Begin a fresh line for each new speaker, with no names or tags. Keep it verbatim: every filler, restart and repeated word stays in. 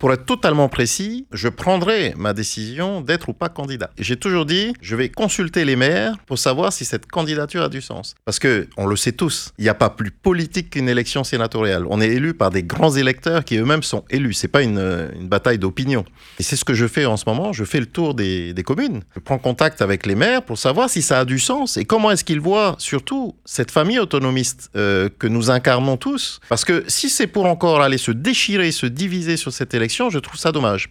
Pour être totalement précis, je prendrai ma décision d'être ou pas candidat. Et j'ai toujours dit, je vais consulter les maires pour savoir si cette candidature a du sens. Parce que, on le sait tous, il n'y a pas plus politique qu'une élection sénatoriale. On est élu par des grands électeurs qui eux-mêmes sont élus. C'est pas une, une bataille d'opinion. Et c'est ce que je fais en ce moment. Je fais le tour des, des communes. Je prends contact avec les maires pour savoir si ça a du sens et comment est-ce qu'ils voient surtout cette famille autonomiste euh, que nous incarnons tous. Parce que si c'est pour encore aller se déchirer, se diviser sur cette élection, je trouve ça dommage.